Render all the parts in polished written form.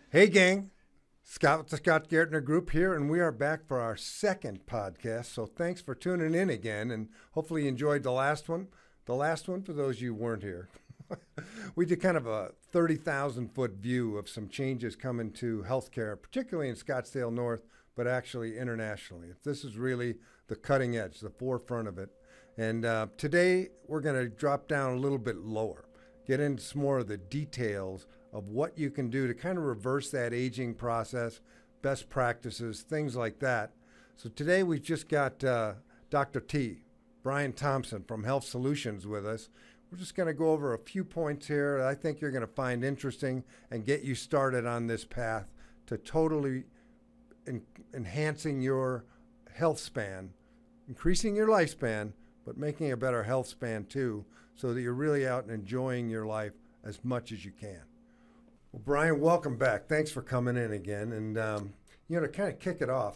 Hey, gang. Scott with the Scott Gartner Group here, and we are back for our second podcast. So thanks for tuning in again, and hopefully you enjoyed the last one. The last one, for those of you who weren't here, we did kind of a 30,000-foot view of some changes coming to healthcare, particularly in Scottsdale North, but actually internationally. This is really the cutting edge, the forefront of it. And today we're going to drop down a little bit lower, get into some more of the details of what you can do to kind of reverse that aging process, best practices, things like that. So today we've just got Dr. T, Brian Thompson from Health Solutions with us. We're just going to go over a few points here that I think you're going to find interesting and get you started on this path to totally enhancing your health span, increasing your lifespan, but making a better health span too, so that you're really out and enjoying your life as much as you can. Well, Brian, welcome back. Thanks for coming in again. And, to kind of kick it off,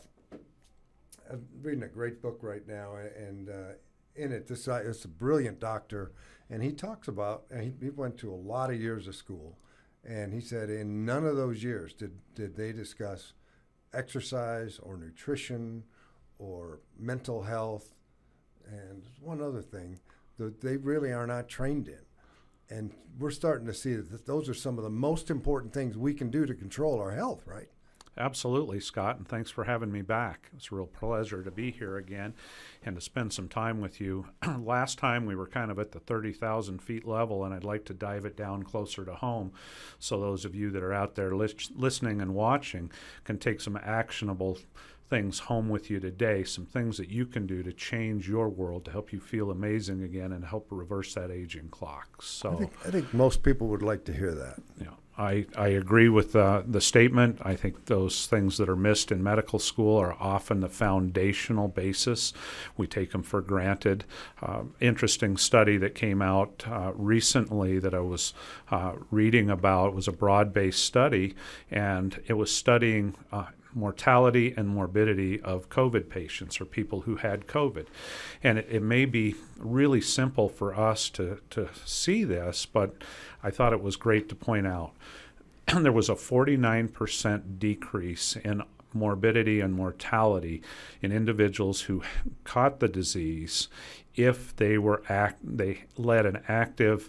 I'm reading a great book right now, and in it, it's a brilliant doctor, and he talks about, and he went to a lot of years of school, and he said in none of those years did they discuss exercise or nutrition or mental health, and one other thing that they really are not trained in. And we're starting to see that those are some of the most important things we can do to control our health, right? Absolutely, Scott, and thanks for having me back. It's a real pleasure to be here again and to spend some time with you. Last time we were kind of at the 30,000 feet level, and I'd like to dive it down closer to home so those of you that are out there listening and watching can take some actionable things home with you today, some things that you can do to change your world to help you feel amazing again and help reverse that aging clock. So I think most people would like to hear that. Yeah, I agree with the statement. I think those things that are missed in medical school are often the foundational basis. We take them for granted. Interesting study that came out recently that I was reading about was a broad-based study, and it was studying mortality and morbidity of COVID patients or people who had COVID. And it may be really simple for us to see this, but I thought it was great to point out. There was a 49% decrease in morbidity and mortality in individuals who caught the disease if they led an active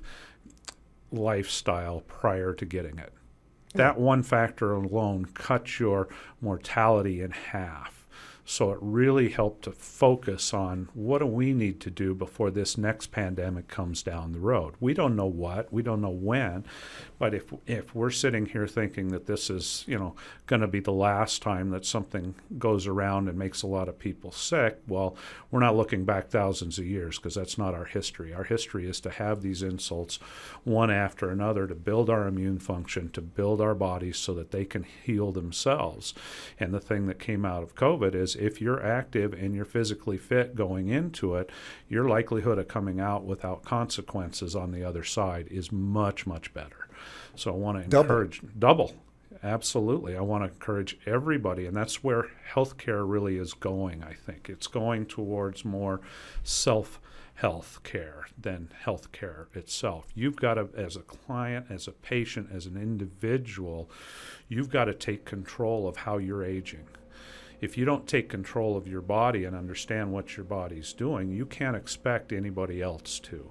lifestyle prior to getting it. That one factor alone cut your mortality in half. So it really helped to focus on what do we need to do before this next pandemic comes down the road. We don't know what, we don't know when, but if we're sitting here thinking that this is, going to be the last time that something goes around and makes a lot of people sick, well, we're not looking back thousands of years because that's not our history. Our history is to have these insults one after another to build our immune function, to build our bodies so that they can heal themselves. And the thing that came out of COVID is if you're active and you're physically fit going into it, your likelihood of coming out without consequences on the other side is much, much better. So I want to encourage double. Absolutely. I want to encourage everybody, and that's where healthcare really is going, I think. It's going towards more self-health care than healthcare itself. You've got to, as a client, as a patient, as an individual, you've got to take control of how you're aging. If you don't take control of your body and understand what your body's doing, you can't expect anybody else to.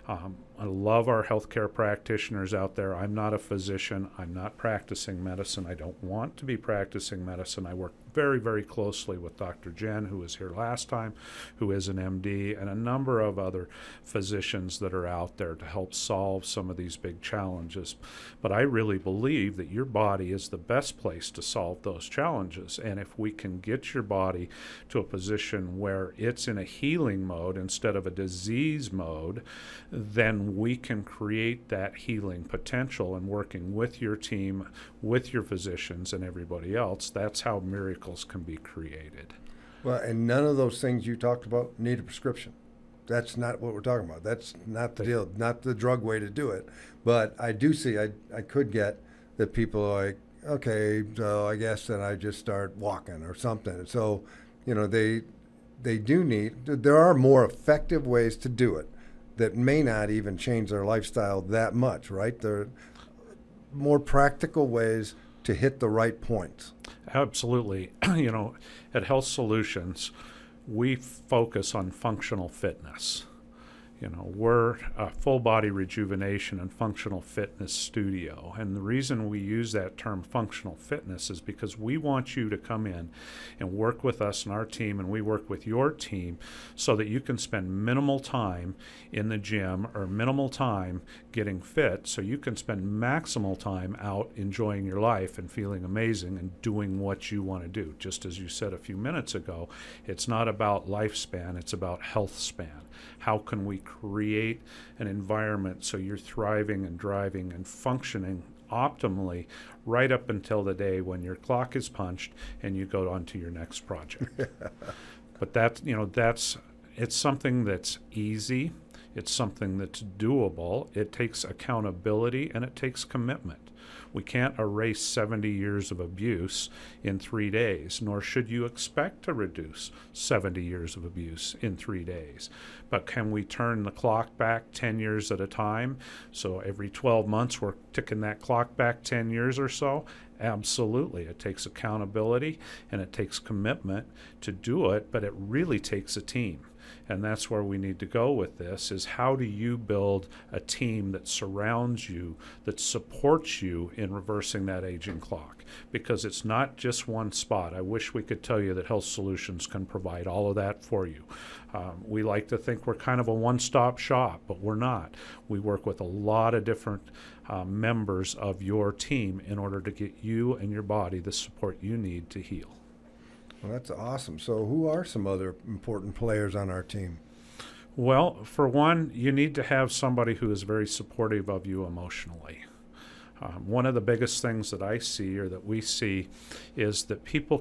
I love our healthcare practitioners out there. I'm not a physician. I'm not practicing medicine. I don't want to be practicing medicine. I work very, very closely with Dr. Jen, who was here last time, who is an MD, and a number of other physicians that are out there to help solve some of these big challenges. But I really believe that your body is the best place to solve those challenges. And if we can get your body to a position where it's in a healing mode instead of a disease mode, then we can create that healing potential. And working with your team, with your physicians and everybody else, that's how miracles can be created. Well, and none of those things you talked about need a prescription. That's not what we're talking about. That's not the deal, not the drug way to do it. But I do see, I could get that people are like, okay, so I guess then I just start walking or something. So, they do need, there are more effective ways to do it that may not even change their lifestyle that much, right? There are more practical ways to hit the right points? Absolutely. At Health Solutions, we focus on functional fitness. We're a full body rejuvenation and functional fitness studio. And the reason we use that term functional fitness is because we want you to come in and work with us and our team, and we work with your team so that you can spend minimal time in the gym or minimal time getting fit, so you can spend maximal time out enjoying your life and feeling amazing and doing what you want to do. Just as you said a few minutes ago, it's not about lifespan, it's about health span. How can we create an environment so you're thriving and driving and functioning optimally right up until the day when your clock is punched and you go on to your next project? But it's something that's easy. It's something that's doable. It takes accountability and it takes commitment. We can't erase 70 years of abuse in 3 days, nor should you expect to reduce 70 years of abuse in 3 days. But can we turn the clock back 10 years at a time? So every 12 months we're ticking that clock back 10 years or so? Absolutely. It takes accountability and it takes commitment to do it, but it really takes a team. And that's where we need to go with this, is how do you build a team that surrounds you, that supports you in reversing that aging clock? Because it's not just one spot. I wish we could tell you that Health Solutions can provide all of that for you. We like to think we're kind of a one-stop shop, but we're not. We work with a lot of different members of your team in order to get you and your body the support you need to heal. Well, that's awesome. So who are some other important players on our team? Well, for one, you need to have somebody who is very supportive of you emotionally. One of the biggest things that I see, or that we see, is that people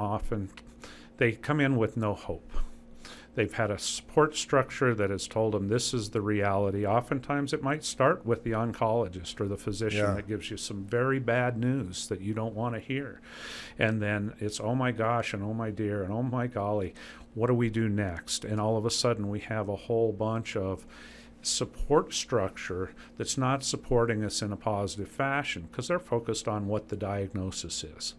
they come in with no hope. They've had a support structure that has told them this is the reality. Oftentimes it might start with the oncologist or the physician that gives you some very bad news that you don't want to hear. And then it's, oh my gosh, and oh my dear, and oh my golly, what do we do next? And all of a sudden we have a whole bunch of support structure that's not supporting us in a positive fashion because they're focused on what the diagnosis is.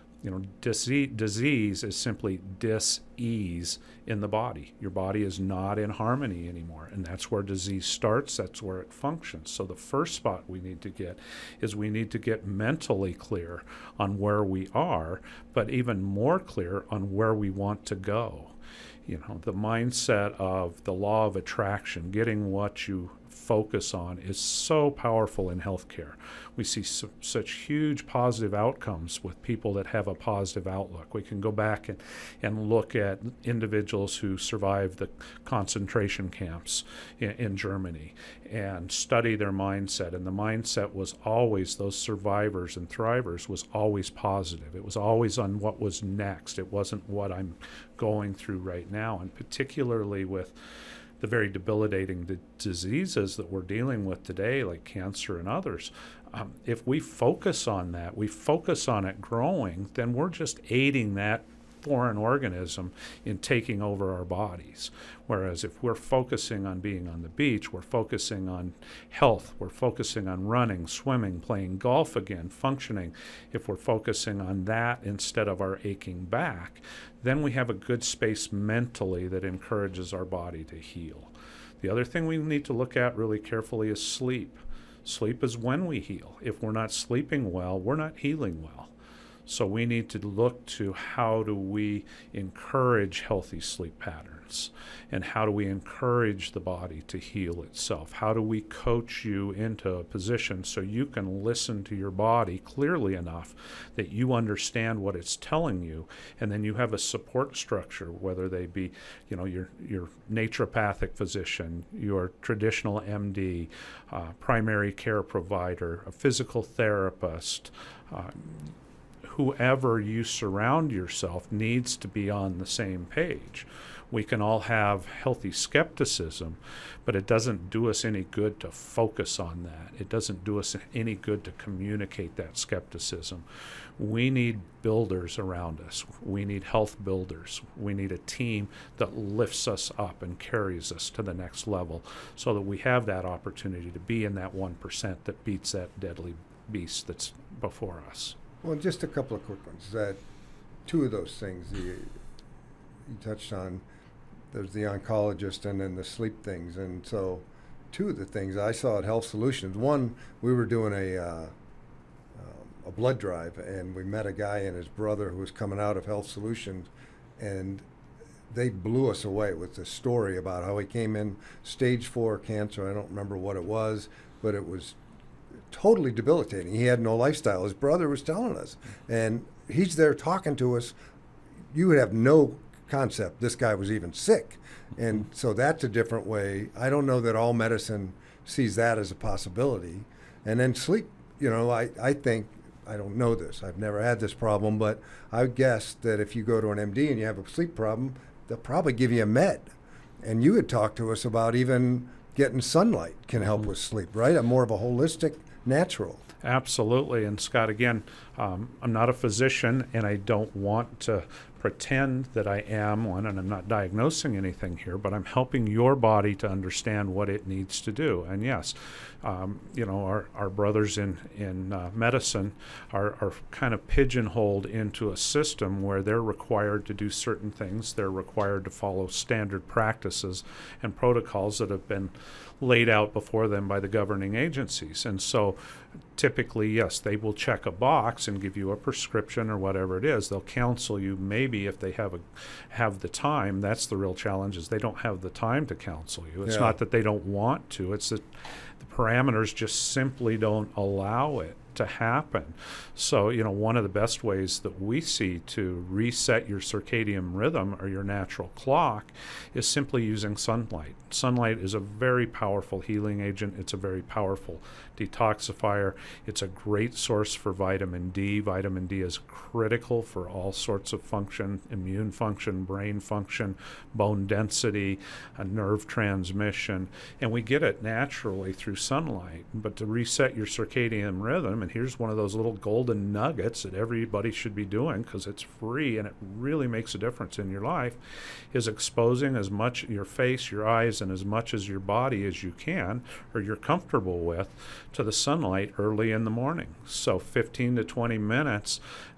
Disease is simply dis-ease in the body. Your body is not in harmony anymore, and that's where disease starts. That's where it functions. So the first spot we need to get is we need to get mentally clear on where we are, but even more clear on where we want to go. The mindset of the law of attraction, getting what you focus on, is so powerful in healthcare. We see such huge positive outcomes with people that have a positive outlook. We can go back and look at individuals who survived the concentration camps in Germany and study their mindset. And the mindset was always, those survivors and thrivers, was always positive. It was always on what was next. It wasn't what I'm going through right now. And particularly with the very debilitating diseases that we're dealing with today, like cancer and others, if we focus on that, we focus on it growing, then we're just aiding that foreign organism in taking over our bodies. Whereas if we're focusing on being on the beach, we're focusing on health, we're focusing on running, swimming, playing golf again, functioning, if we're focusing on that instead of our aching back, then we have a good space mentally that encourages our body to heal. The other thing we need to look at really carefully is sleep. Sleep is when we heal. If we're not sleeping well, we're not healing well. So we need to look to how do we encourage healthy sleep patterns, and how do we encourage the body to heal itself? How do we coach you into a position so you can listen to your body clearly enough that you understand what it's telling you, and then you have a support structure, whether they be, your naturopathic physician, your traditional MD, primary care provider, a physical therapist, whoever you surround yourself needs to be on the same page. We can all have healthy skepticism, but it doesn't do us any good to focus on that. It doesn't do us any good to communicate that skepticism. We need builders around us. We need health builders. We need a team that lifts us up and carries us to the next level so that we have that opportunity to be in that 1% that beats that deadly beast that's before us. Well, just a couple of quick ones. Two of those things you touched on. There's the oncologist and then the sleep things. And so two of the things I saw at Health Solutions, one, we were doing a blood drive, and we met a guy and his brother who was coming out of Health Solutions, and they blew us away with this story about how he came in stage 4 cancer. I don't remember what it was, but it was totally debilitating. He had no lifestyle. His brother was telling us, and he's there talking to us. You would have no concept this guy was even sick. And so that's a different way. I don't know that all medicine sees that as a possibility. And then sleep, I think, I don't know this, I've never had this problem, but I would guess that if you go to an MD and you have a sleep problem, they'll probably give you a med. And you had talked to us about even getting sunlight can help with sleep, right? A more of a holistic, natural. Absolutely. And Scott, again, I'm not a physician, and I don't want to pretend that I am one, and I'm not diagnosing anything here, but I'm helping your body to understand what it needs to do. And yes, our brothers in medicine are kind of pigeonholed into a system where they're required to do certain things. They're required to follow standard practices and protocols that have been laid out before them by the governing agencies. And so typically, yes, they will check a box and give you a prescription or whatever it is. They'll counsel you maybe if they have the time. That's the real challenge, is they don't have the time to counsel you. It's not that they don't want to. It's that the parameters just simply don't allow it to happen. So, one of the best ways that we see to reset your circadian rhythm or your natural clock is simply using sunlight. Sunlight is a very powerful healing agent. It's a very powerful detoxifier. It's a great source for vitamin D. Vitamin D is critical for all sorts of function, immune function, brain function, bone density, nerve transmission, and we get it naturally through sunlight. But to reset your circadian rhythm, and here's one of those little golden nuggets that everybody should be doing because it's free and it really makes a difference in your life, is exposing as much your face, your eyes, and as much as your body as you can or you're comfortable with to the sunlight early in the morning. So 15 to 20 minutes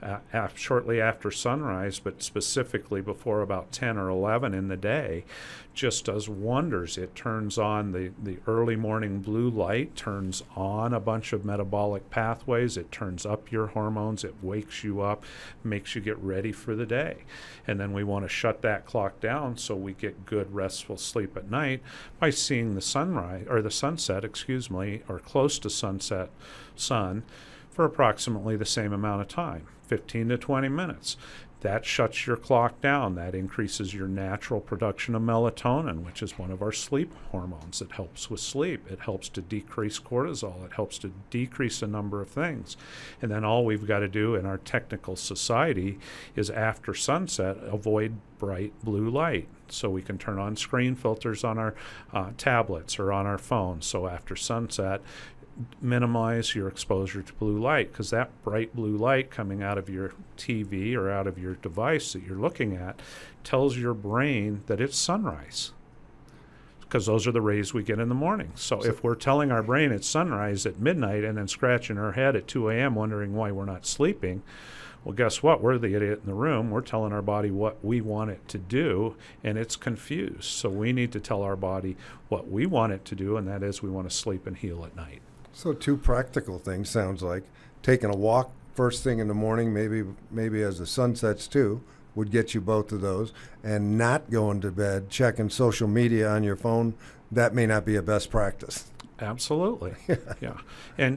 shortly after sunrise, but specifically before about 10 or 11 in the day, just does wonders. It turns on the early morning blue light, turns on a bunch of metabolic pathways, it turns up your hormones, it wakes you up, makes you get ready for the day. And then we want to shut that clock down so we get good restful sleep at night by seeing the sunrise, or the sunset, or close to sunset sun for approximately the same amount of time, 15 to 20 minutes. That shuts your clock down. That increases your natural production of melatonin, which is one of our sleep hormones. It helps with sleep. It helps to decrease cortisol. It helps to decrease a number of things. And then all we've got to do in our technical society is after sunset, avoid bright blue light. So we can turn on screen filters on our tablets or on our phones. So after sunset, minimize your exposure to blue light, because that bright blue light coming out of your TV or out of your device that you're looking at tells your brain that it's sunrise, because those are the rays we get in the morning. So if we're telling our brain it's sunrise at midnight and then scratching our head at 2 a.m. wondering why we're not sleeping, well, guess what? We're the idiot in the room. We're telling our body what we want it to do, and it's confused. So we need to tell our body what we want it to do, and that is we want to sleep and heal at night. So two practical things sounds like. Taking a walk first thing in the morning, maybe as the sun sets too, would get you both of those. And not going to bed, checking social media on your phone, that may not be a best practice. Absolutely. Yeah. And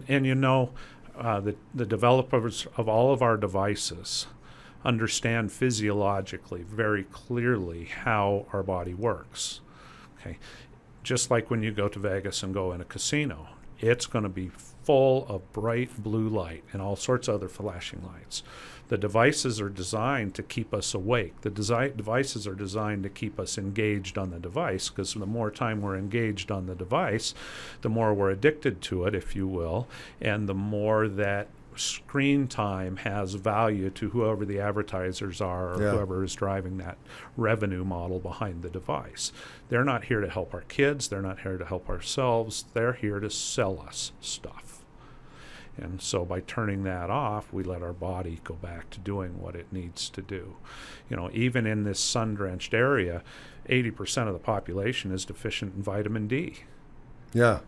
the developers of all of our devices understand physiologically very clearly how our body works. Okay. Just like when you go to Vegas and go in a casino, it's going to be full of bright blue light and all sorts of other flashing lights. The devices are designed to keep us awake. The devices are designed to keep us engaged on the device, because the more time we're engaged on the device, the more we're addicted to it, if you will, and the more that screen time has value to whoever the advertisers are, or whoever is driving that revenue model behind the device. They're not here to help our kids. They're not here to help ourselves. They're here to sell us stuff. And so by turning that off, we let our body go back to doing what it needs to do. Even in this sun-drenched area, 80% of the population is deficient in vitamin D. Yeah.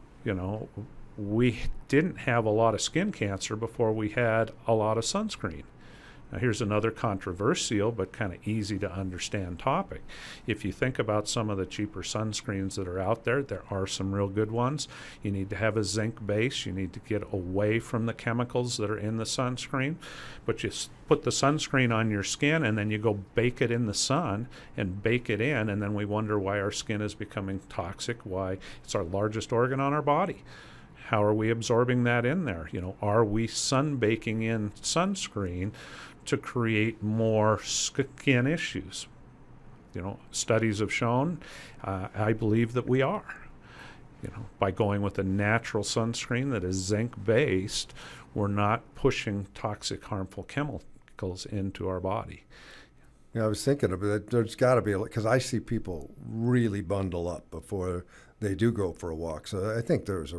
We didn't have a lot of skin cancer before we had a lot of sunscreen. Now, here's another controversial but kind of easy to understand topic. If you think about some of the cheaper sunscreens that are out there, there are some real good ones. You need to have a zinc base. You need to get away from the chemicals that are in the sunscreen. But you put the sunscreen on your skin, and then you go bake it in the sun and bake it in, and then we wonder why our skin is becoming toxic, why it's our largest organ on our body. How are we absorbing that in there? Are we sunbaking in sunscreen to create more skin issues? Studies have shown, I believe that we are. By going with a natural sunscreen that is zinc-based, we're not pushing toxic, harmful chemicals into our body. I was thinking of it. There's got to be, because I see people really bundle up before they do go for a walk. So I think there's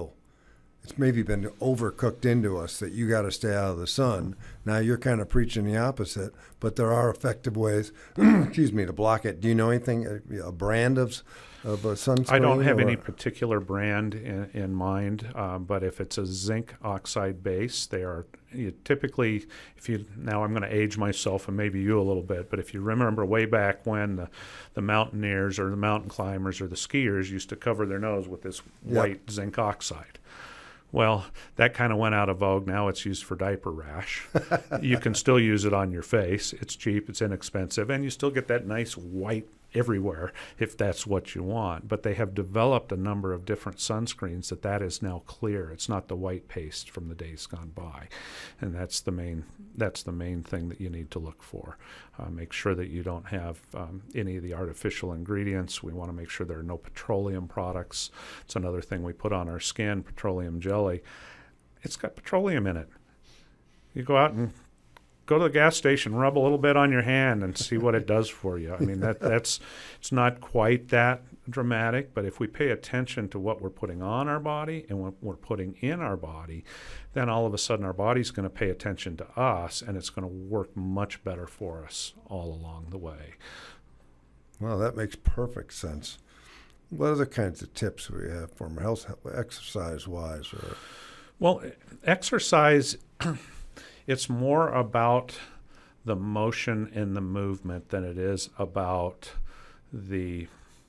it's maybe been overcooked into us that you got to stay out of the sun. Now you're kind of preaching the opposite, but there are effective ways, to block it. Do you know anything, a brand of a sunscreen? I don't have any particular brand in mind, but if it's a zinc oxide base, they are typically, now I'm going to age myself and maybe you a little bit, but if you remember way back when the mountaineers or the mountain climbers or the skiers used to cover their nose with this white zinc oxide. Well, that kind of went out of vogue. Now it's used for diaper rash. You can still use it on your face. It's cheap, it's inexpensive, and you still get that nice white everywhere if that's what you want. But they have developed a number of different sunscreens that is now clear. It's not the white paste from the days gone by. And that's the main thing that you need to look for. Make sure that you don't have any of the artificial ingredients. We want to make sure there are no petroleum products. It's another thing we put on our skin, petroleum jelly. It's got petroleum in it. You go out and go to the gas station, rub a little bit on your hand and see what it does for you. I mean, it's not quite that dramatic, but if we pay attention to what we're putting on our body and what we're putting in our body, then all of a sudden our body's going to pay attention to us, and it's going to work much better for us all along the way. Well, that makes perfect sense. What other kinds of tips we have for them, health, exercise-wise? Well, exercise... It's more about the motion and the movement than it is about the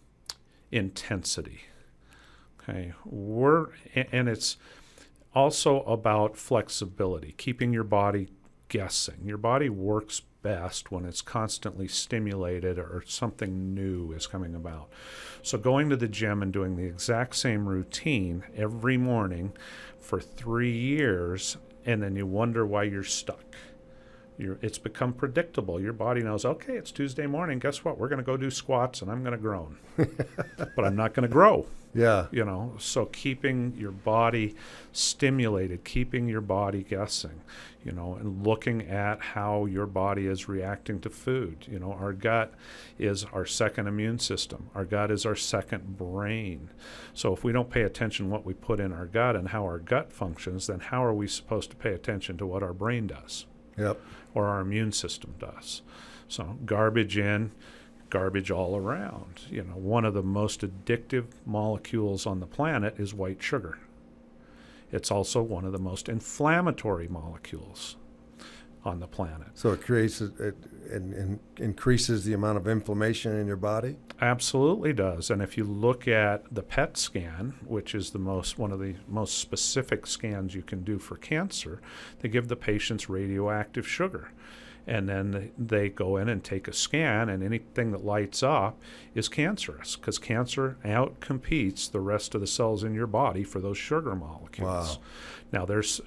intensity. Okay, and it's also about flexibility, keeping your body guessing. Your body works best when it's constantly stimulated or something new is coming about. So going to the gym and doing the exact same routine every morning for 3 years, and then you wonder why you're stuck. It's become predictable. Your body knows, okay, it's Tuesday morning. Guess what? We're going to go do squats, and I'm going to groan. But I'm not going to grow. Yeah. So keeping your body stimulated, keeping your body guessing, and looking at how your body is reacting to food. Our gut is our second immune system. Our gut is our second brain. So if we don't pay attention to what we put in our gut and how our gut functions, then how are we supposed to pay attention to what our brain does? Yep. Or our immune system does? So garbage in, garbage all around. One of the most addictive molecules on the planet is white sugar. It's also one of the most inflammatory molecules on the planet. So it creates and increases the amount of inflammation in your body? Absolutely does. And if you look at the PET scan, which is one of the most specific scans you can do for cancer, they give the patients radioactive sugar. And then they go in and take a scan, and anything that lights up is cancerous, because cancer outcompetes the rest of the cells in your body for those sugar molecules. Wow. Now, there's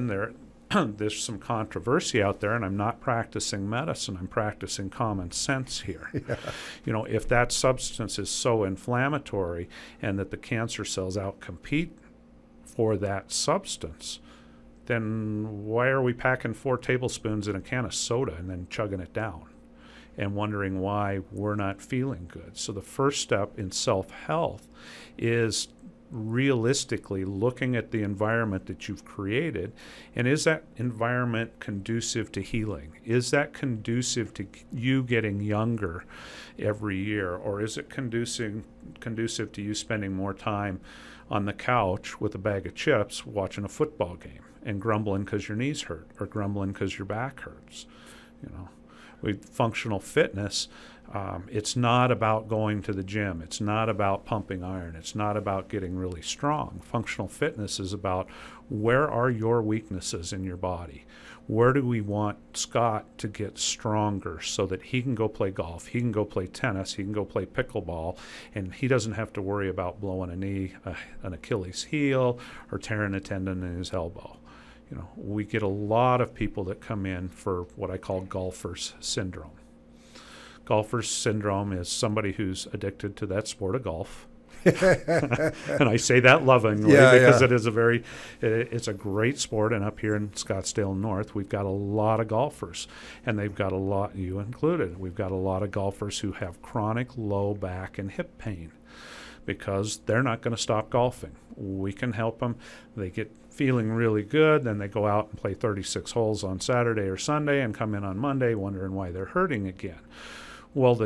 some controversy out there, and I'm not practicing medicine. I'm practicing common sense here. Yeah. If that substance is so inflammatory and that the cancer cells outcompete for that substance, then why are we packing 4 tablespoons in a can of soda and then chugging it down and wondering why we're not feeling good? So the first step in self-health is realistically looking at the environment that you've created, and is that environment conducive to healing? Is that conducive to you getting younger every year, or is it conducive to you spending more time on the couch with a bag of chips watching a football game and grumbling because your knees hurt or grumbling because your back hurts? With functional fitness, it's not about going to the gym. It's not about pumping iron. It's not about getting really strong. Functional fitness is about, where are your weaknesses in your body? Where do we want Scott to get stronger so that he can go play golf, he can go play tennis, he can go play pickleball, and he doesn't have to worry about blowing a knee, an Achilles heel, or tearing a tendon in his elbow? We get a lot of people that come in for what I call golfer's syndrome. Golfer's syndrome is somebody who's addicted to that sport of golf. And I say that lovingly, because it is it's a great sport. And up here in Scottsdale North, we've got a lot of golfers, and they've got a lot, you included, we've got a lot of golfers who have chronic low back and hip pain because they're not going to stop golfing. We can help them. They get feeling really good, then they go out and play 36 holes on Saturday or Sunday and come in on Monday wondering why they're hurting again. Well,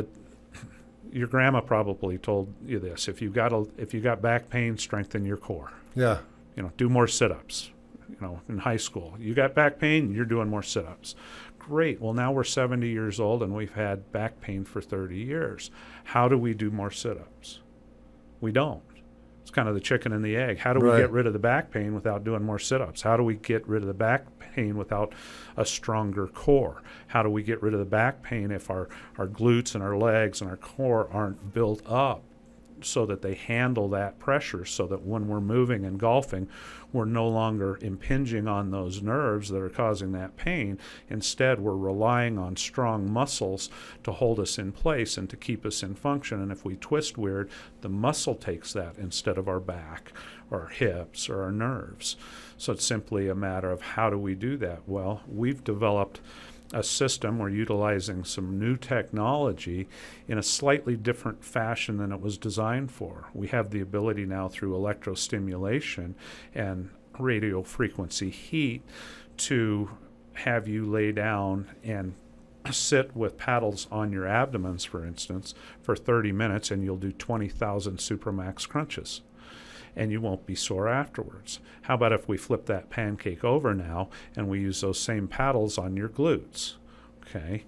your grandma probably told you this. If you got back pain, strengthen your core. Yeah. Do more sit-ups. In high school, you got back pain, you're doing more sit-ups. Great. Well, now we're 70 years old and we've had back pain for 30 years. How do we do more sit-ups? We don't. It's kind of the chicken and the egg. How do we get rid of the back pain without doing more sit-ups? How do we get rid of the back pain without a stronger core? How do we get rid of the back pain if our glutes and our legs and our core aren't built up so that they handle that pressure, so that when we're moving and golfing, we're no longer impinging on those nerves that are causing that pain. Instead, we're relying on strong muscles to hold us in place and to keep us in function. And if we twist weird, the muscle takes that instead of our back or our hips or our nerves. So it's simply a matter of, how do we do that? Well, we've developed a system. We're utilizing some new technology in a slightly different fashion than it was designed for. We have the ability now, through electrostimulation and radio frequency heat, to have you lay down and sit with paddles on your abdomens, for instance, for 30 minutes, and you'll do 20,000 Supramax crunches, and you won't be sore afterwards. How about if we flip that pancake over now and we use those same paddles on your glutes? Okay.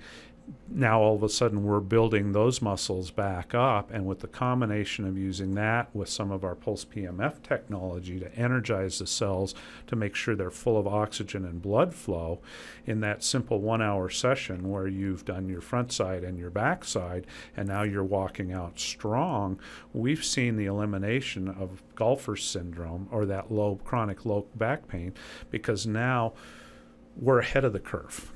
Now all of a sudden we're building those muscles back up, and with the combination of using that with some of our pulse PMF technology to energize the cells to make sure they're full of oxygen and blood flow, in that simple 1 hour session where you've done your front side and your back side and now you're walking out strong, we've seen the elimination of golfer's syndrome, or that chronic low back pain, because now we're ahead of the curve.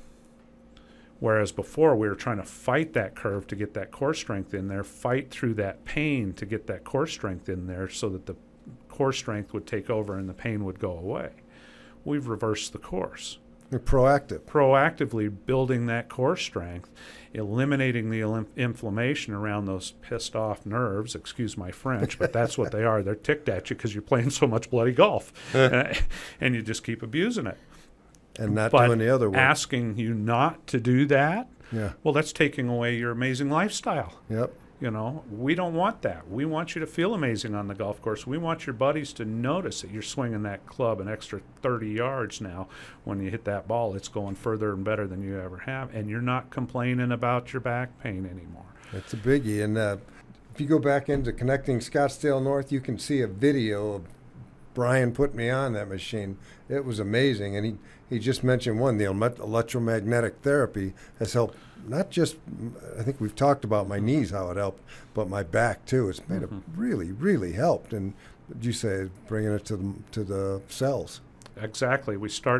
Whereas before, we were trying to fight that curve to get that core strength in there, fight through that pain to get that core strength in there so that the core strength would take over and the pain would go away. We've reversed the course. You're proactive. Proactively building that core strength, eliminating the inflammation around those pissed off nerves, excuse my French, but that's what they are. They're ticked at you because you're playing so much bloody golf, and you just keep abusing it. And not doing the other work. Asking you not to do that, yeah. Well, that's taking away your amazing lifestyle. Yep. We don't want that. We want you to feel amazing on the golf course. We want your buddies to notice that you're swinging that club an extra 30 yards now. When you hit that ball, it's going further and better than you ever have, and you're not complaining about your back pain anymore. It's a biggie. And if you go back into Connecting Scottsdale North, you can see a video of Brian put me on that machine. It was amazing. And he just mentioned the electromagnetic therapy has helped, not just, I think we've talked about my knees, how it helped, but my back too. It's made it really, really helped. And you say bringing it to the cells. Exactly.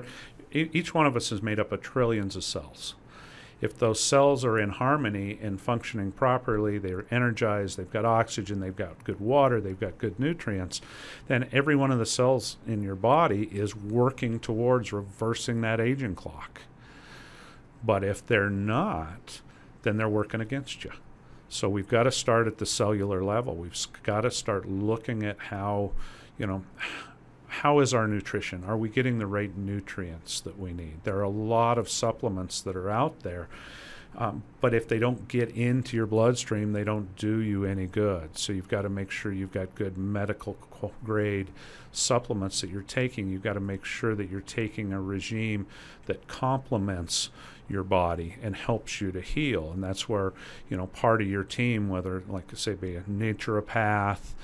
Each one of us is made up of trillions of cells. If those cells are in harmony and functioning properly, they're energized, they've got oxygen, they've got good water, they've got good nutrients, then every one of the cells in your body is working towards reversing that aging clock. But if they're not, then they're working against you. So we've got to start at the cellular level. We've got to start looking at how you know, how is our nutrition? Are we getting the right nutrients that we need? There are a lot of supplements that are out there, but if they don't get into your bloodstream, they don't do you any good. So you've got to make sure you've got good medical grade supplements that you're taking. You've got to make sure that you're taking a regime that complements your body and helps you to heal. And that's where, part of your team, whether, like I say, be a naturopath,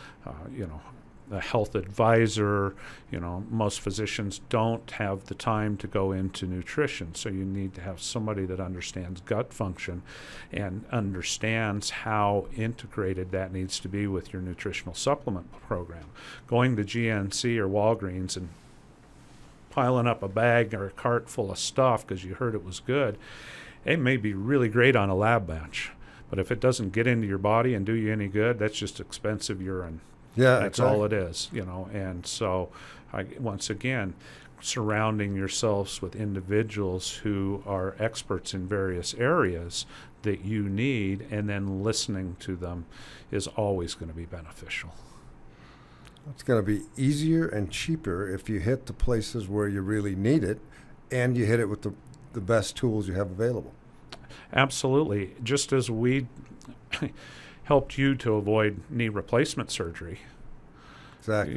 a health advisor, most physicians don't have the time to go into nutrition. So you need to have somebody that understands gut function and understands how integrated that needs to be with your nutritional supplement program. Going to GNC or Walgreens and piling up a bag or a cart full of stuff because you heard it was good, it may be really great on a lab bench, but if it doesn't get into your body and do you any good, that's just expensive urine. Yeah, that's all it is, And so, once again, surrounding yourselves with individuals who are experts in various areas that you need, and then listening to them is always going to be beneficial. It's going to be easier and cheaper if you hit the places where you really need it, and you hit it with the best tools you have available. Absolutely. Just as we helped you to avoid knee replacement surgery. Exactly.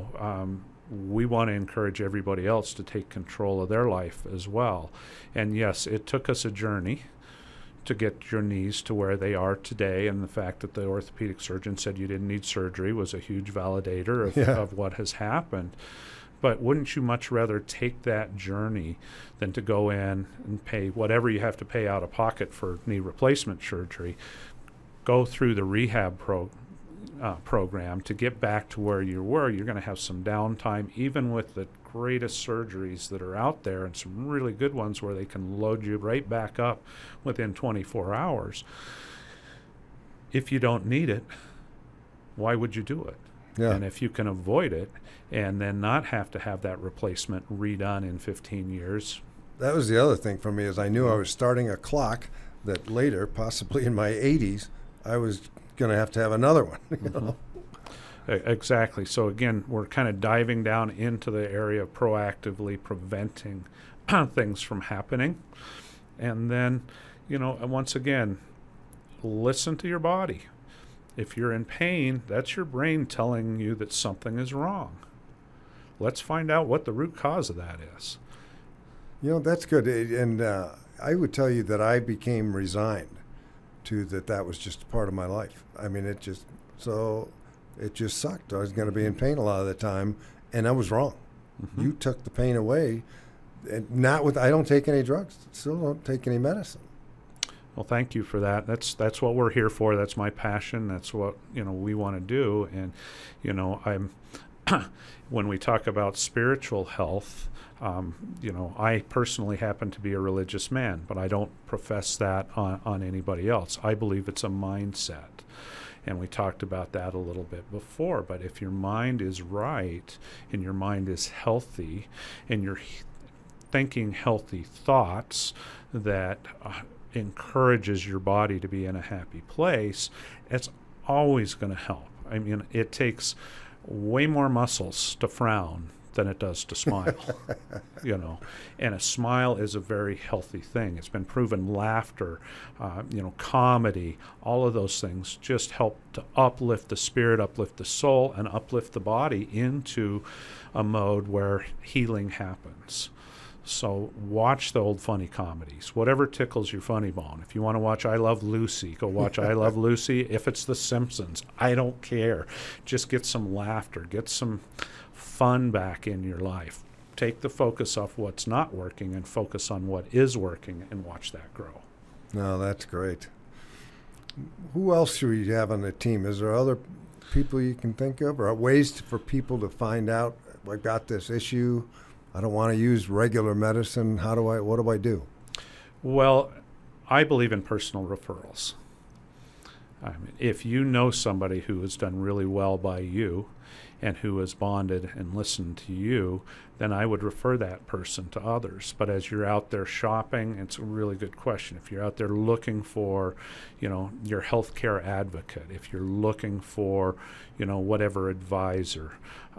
We want to encourage everybody else to take control of their life as well. And yes, it took us a journey to get your knees to where they are today, and the fact that the orthopedic surgeon said you didn't need surgery was a huge validator of what has happened. But wouldn't you much rather take that journey than to go in and pay whatever you have to pay out of pocket for knee replacement surgery? Go through the rehab program to get back to where you were. You're going to have some downtime, even with the greatest surgeries that are out there, and some really good ones where they can load you right back up within 24 hours. If you don't need it, why would you do it? Yeah. And if you can avoid it and then not have to have that replacement redone in 15 years. That was the other thing for me, is I knew I was starting a clock that later, possibly in my 80s, I was going to have another one. Exactly. So again, we're kind of diving down into the area of proactively preventing things from happening. And then, once again, listen to your body. If you're in pain, that's your brain telling you that something is wrong. Let's find out what the root cause of that is. That's good. And I would tell you that I became resigned to that was just part of my life. I mean, it just sucked. I was going to be in pain a lot of the time, and I was wrong. Mm-hmm. You took the pain away, and I don't take any drugs. Still don't take any medicine. Well, thank you for that. That's what we're here for. That's my passion. That's what we want to do. And I'm when we talk about spiritual health, I personally happen to be a religious man, but I don't profess that on anybody else. I believe it's a mindset. And we talked about that a little bit before. But if your mind is right and your mind is healthy and you're thinking healthy thoughts that encourages your body to be in a happy place, it's always going to help. I mean, it takes way more muscles to frown than it does to smile. And a smile is a very healthy thing. It's been proven laughter, comedy, all of those things just help to uplift the spirit, uplift the soul, and uplift the body into a mode where healing happens. So watch the old funny comedies, whatever tickles your funny bone. If you want to watch I Love Lucy, go watch I Love Lucy. If it's The Simpsons, I don't care. Just get some laughter, get some fun back in your life. Take the focus off what's not working and focus on what is working and watch that grow. No, that's great. Who else should we have on the team? Is there other people you can think of, or ways for people to find out, I've got this issue, I don't want to use regular medicine, what do I do? Well, I believe in personal referrals. I mean, if you know somebody who has done really well by you and who has bonded and listened to you, then I would refer that person to others. But as you're out there shopping, it's a really good question. If you're out there looking for, your healthcare advocate, if you're looking for, whatever advisor,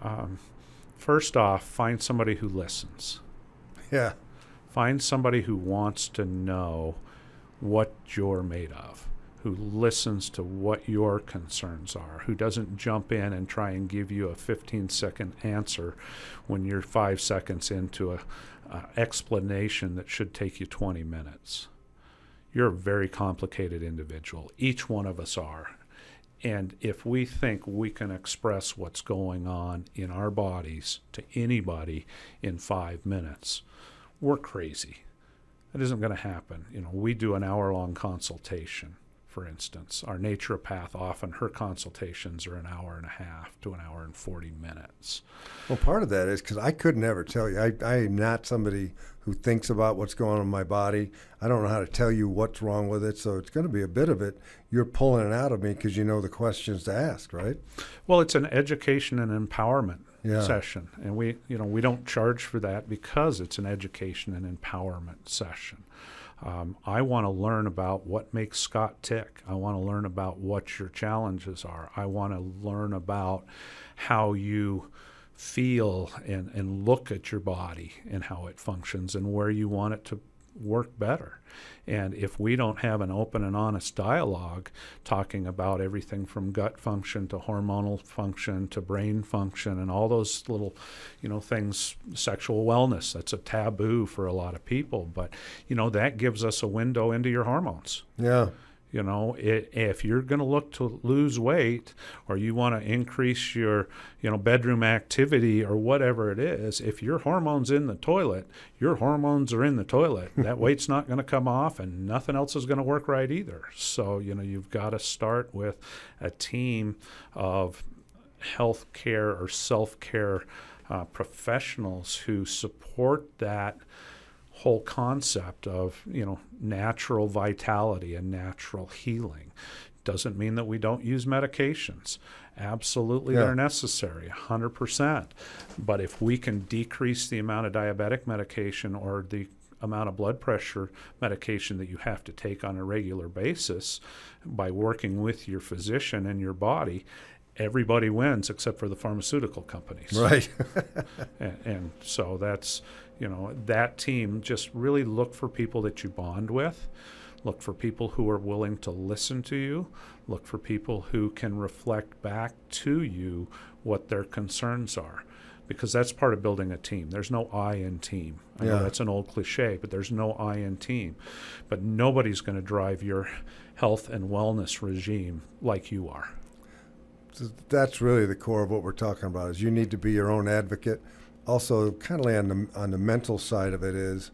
first off, find somebody who listens. Yeah. Find somebody who wants to know what you're made of, who listens to what your concerns are, who doesn't jump in and try and give you a 15-second answer when you're 5 seconds into a explanation that should take you 20 minutes. You're a very complicated individual. Each one of us are. And if we think we can express what's going on in our bodies to anybody in 5 minutes, we're crazy. That isn't going to happen. We do an hour-long consultation, for instance. Our naturopath, often her consultations are an hour and a half to an hour and 40 minutes. Well, part of that is because I could never tell you. I am not somebody who thinks about what's going on in my body. I don't know how to tell you what's wrong with it, so it's going to be a bit of it. You're pulling it out of me because you know the questions to ask, right? Well, it's an education and empowerment session, and we don't charge for that because it's an education and empowerment session. I want to learn about what makes Scott tick. I want to learn about what your challenges are. I want to learn about how you feel and look at your body and how it functions and where you want it to work better. And if we don't have an open and honest dialogue talking about everything from gut function to hormonal function to brain function and all those little, things, sexual wellness, that's a taboo for a lot of people. But, that gives us a window into your hormones. Yeah. If you're going to look to lose weight or you want to increase your, bedroom activity or whatever it is, if your hormone's in the toilet, your hormones are in the toilet. That weight's not going to come off and nothing else is going to work right either. So, you've got to start with a team of healthcare or self-care professionals who support that whole concept of natural vitality and natural healing. Doesn't mean that we don't use medications. Absolutely, they're necessary, 100%. But if we can decrease the amount of diabetic medication or the amount of blood pressure medication that you have to take on a regular basis by working with your physician and your body, everybody wins except for the pharmaceutical companies. Right. and so that's, that team, just really look for people that you bond with. Look for people who are willing to listen to you. Look for people who can reflect back to you what their concerns are. Because that's part of building a team. There's no I in team. I know that's an old cliche, but there's no I in team. But nobody's going to drive your health and wellness regime like you are. That's really the core of what we're talking about, is you need to be your own advocate. Also, kind of on the mental side of it is,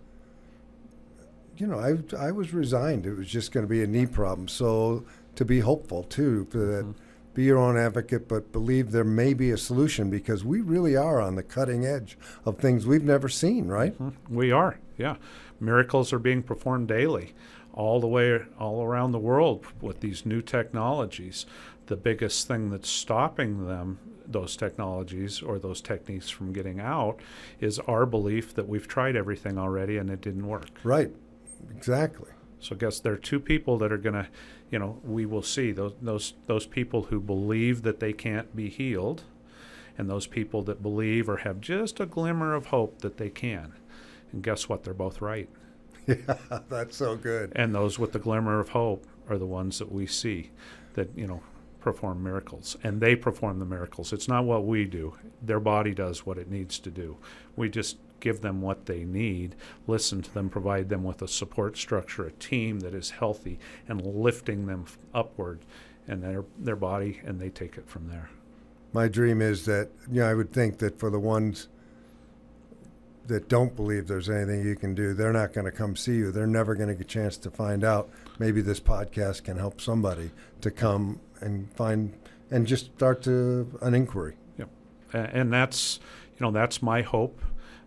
I was resigned. It was just going to be a knee problem. So to be hopeful, too, that be your own advocate, but believe there may be a solution, because we really are on the cutting edge of things we've never seen, right? We are, yeah. Miracles are being performed daily all around the world with these new technologies. The biggest thing that's stopping those technologies or those techniques from getting out is our belief that we've tried everything already and it didn't work. Right. Exactly. So I guess there are two people that are going to, we will see those people who believe that they can't be healed, and those people that believe or have just a glimmer of hope that they can. And guess what? They're both right. Yeah, that's so good. And those with the glimmer of hope are the ones that we see that, perform miracles. And they perform the miracles. It's not what we do. Their body does what it needs to do. We just give them what they need, listen to them, provide them with a support structure, a team that is healthy and lifting them upward and their body, and they take it from there. My dream is that, I would think that for the ones that don't believe there's anything you can do, they're not going to come see you. They're never going to get a chance to find out. Maybe this podcast can help somebody to come and find and just start an inquiry. Yep. And that's, that's my hope.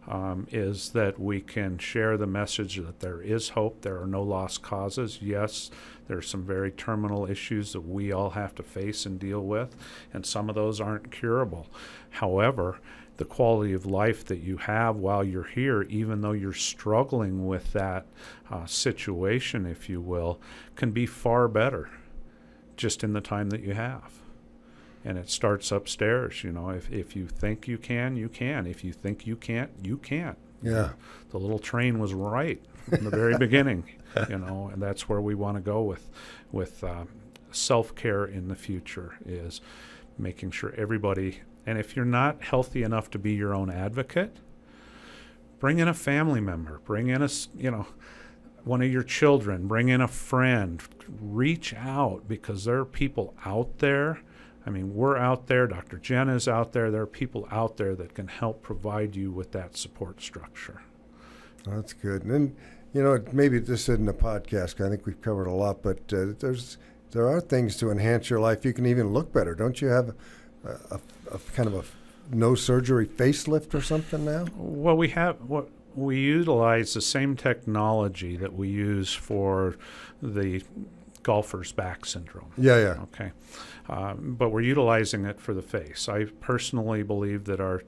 is that we can share the message that there is hope. There are no lost causes. Yes, there are some very terminal issues that we all have to face and deal with, and some of those aren't curable. However, the quality of life that you have while you're here, even though you're struggling with that situation, if you will, can be far better just in the time that you have. And it starts upstairs. If you think you can, you can. If you think you can't, you can't. Yeah. The little train was right from the very beginning, and that's where we want to go with self-care in the future, is making sure everybody, and if you're not healthy enough to be your own advocate, bring in a family member, bring in one of your children, bring in a friend, reach out, because there are people out there. I mean, we're out there, Dr. Jen is out there, there are people out there that can help provide you with that support structure. That's good. And maybe this isn't a podcast, I think we've covered a lot, but there are things to enhance your life. You can even look better. Don't you have a kind of a no surgery facelift or something now? Well, we utilize the same technology that we use for the golfer's back syndrome. Yeah. Okay. But we're utilizing it for the face. I personally believe that our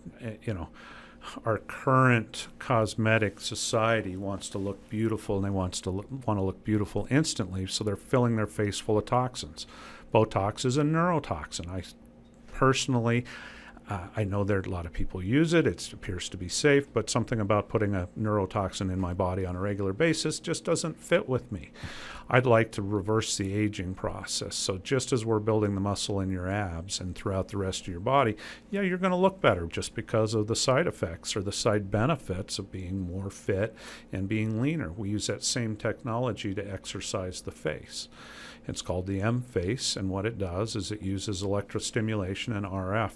current cosmetic society wants to look beautiful, and they want to look beautiful instantly, so they're filling their face full of toxins. Botox is a neurotoxin. I personally, I know there are a lot of people use it. It appears to be safe, but something about putting a neurotoxin in my body on a regular basis just doesn't fit with me. I'd like to reverse the aging process. So just as we're building the muscle in your abs and throughout the rest of your body, yeah, you're going to look better just because of the side effects or the side benefits of being more fit and being leaner. We use that same technology to exercise the face. It's called the M-Face, and what it does is it uses electrostimulation and RF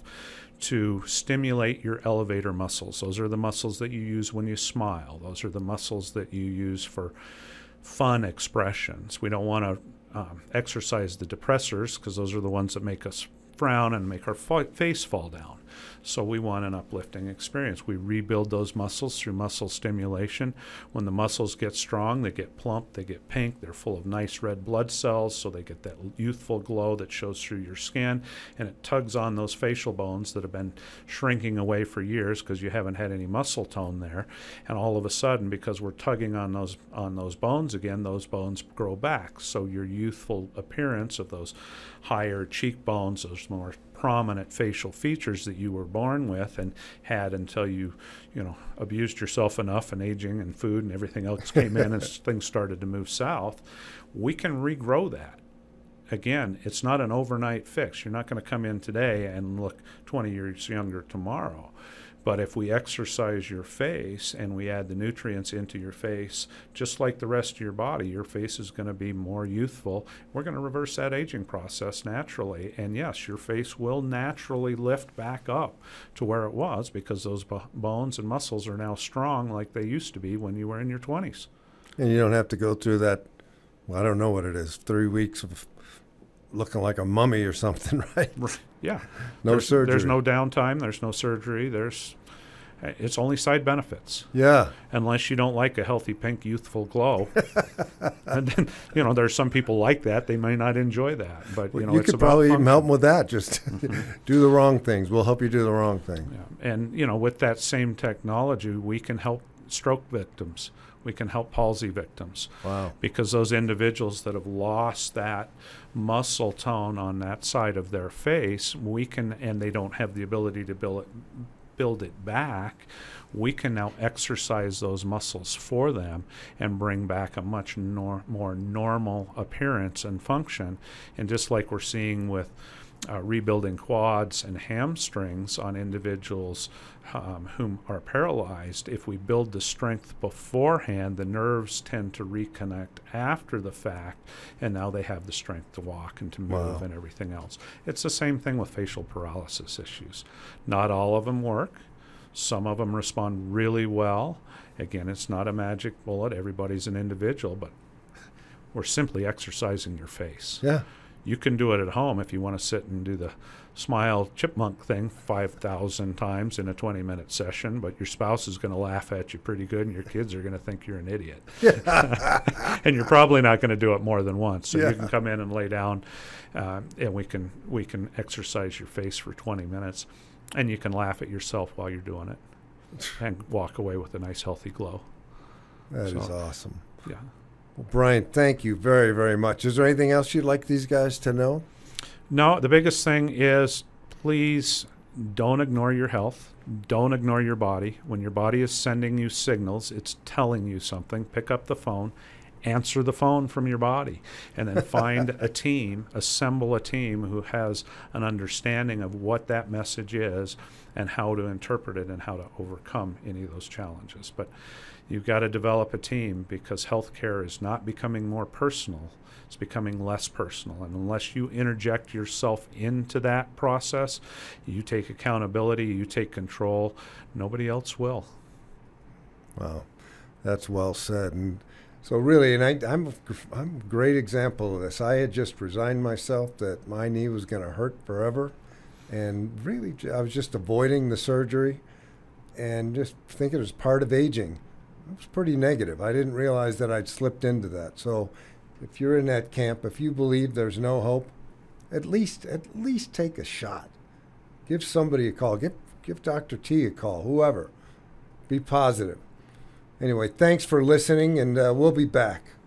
to stimulate your elevator muscles. Those are the muscles that you use when you smile. Those are the muscles that you use for fun expressions. We don't want to exercise the depressors, because those are the ones that make us frown and make our face fall down. So we want an uplifting experience. We rebuild those muscles through muscle stimulation. When the muscles get strong, they get plump, they get pink, they're full of nice red blood cells, so they get that youthful glow that shows through your skin, and it tugs on those facial bones that have been shrinking away for years because you haven't had any muscle tone there. And all of a sudden, because we're tugging on those bones again, those bones grow back. So your youthful appearance of those higher cheekbones, those more prominent facial features that you were born with and had until you abused yourself enough, and aging and food and everything else came in and things started to move south, we can regrow that. Again, it's not an overnight fix. You're not going to come in today and look 20 years younger tomorrow. But if we exercise your face and we add the nutrients into your face, just like the rest of your body, your face is going to be more youthful. We're going to reverse that aging process naturally. And yes, your face will naturally lift back up to where it was, because those bones and muscles are now strong like they used to be when you were in your 20s. And you don't have to go through that, well, I don't know what it is, 3 weeks of looking like a mummy or something, right? Yeah. There's surgery. There's no downtime. There's no surgery. It's only side benefits. Yeah. Unless you don't like a healthy, pink, youthful glow. And then, there's some people like that. They may not enjoy that. But, you it's could probably even help them with that. Just do the wrong things. We'll help you do the wrong thing. Yeah. And, with that same technology, we can help stroke victims. We can help palsy victims. Wow. Because those individuals that have lost that muscle tone on that side of their face, and they don't have the ability to build it back, we can now exercise those muscles for them and bring back a much more normal appearance and function. And just like we're seeing with rebuilding quads and hamstrings on individuals whom are paralyzed, if we build the strength beforehand, the nerves tend to reconnect after the fact, and now they have the strength to walk and to move. Wow. And everything else. It's the same thing with facial paralysis issues. Not all of them work. Some of them respond really well. Again, it's not a magic bullet. Everybody's an individual, but we're simply exercising your face. Yeah. You can do it at home if you want to sit and do the smile chipmunk thing 5,000 times in a 20-minute session, but your spouse is going to laugh at you pretty good, and your kids are going to think you're an idiot. And you're probably not going to do it more than once. So you can come in and lay down, and we can exercise your face for 20 minutes, and you can laugh at yourself while you're doing it and walk away with a nice, healthy glow. That is awesome. Yeah. Well, Brian, thank you very, very much. Is there anything else you'd like these guys to know? No, the biggest thing is please don't ignore your health. Don't ignore your body. When your body is sending you signals, it's telling you something. Pick up the phone, answer the phone from your body, and then find a team, assemble a team who has an understanding of what that message is and how to interpret it and how to overcome any of those challenges. But you've got to develop a team, because healthcare is not becoming more personal. It's becoming less personal. And unless you interject yourself into that process, you take accountability, you take control, nobody else will. Wow, that's well said. And so really, and I'm a great example of this. I had just resigned myself that my knee was going to hurt forever. And really, I was just avoiding the surgery and just thinking it was part of aging. It was pretty negative. I didn't realize that I'd slipped into that. So if you're in that camp, if you believe there's no hope, at least take a shot. Give somebody a call. Give Dr. T a call, whoever. Be positive. Anyway, thanks for listening, and we'll be back.